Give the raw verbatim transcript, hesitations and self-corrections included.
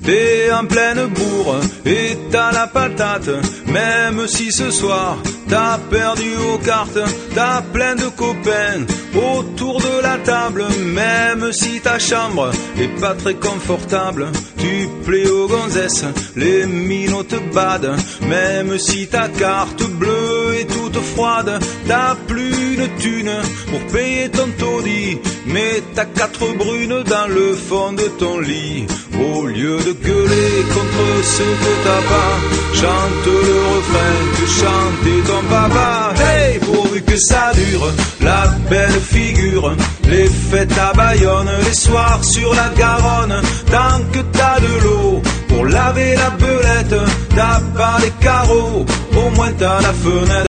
T'es en pleine bourre et t'as la patate. Même si ce soir t'as perdu aux cartes, t'as plein de copains autour de la table. Même si ta chambre est pas très confortable, tu plais aux gonzesses, les minotes bades. Même si ta carte bleue est toute froide, t'as plus de thunes pour payer ton taudis, mais t'as quatre brunes dans le fond de ton lit. Au lieu de gueuler contre ce que t'as pas, chante le refrain que chantait ton papa. Hey, pourvu que ça dure, la belle figure, les fêtes à Bayonne, les soirs sur la Garonne. Tant que t'as de l'eau pour laver la belette, t'as pas les carreaux, au moins t'as la fenêtre.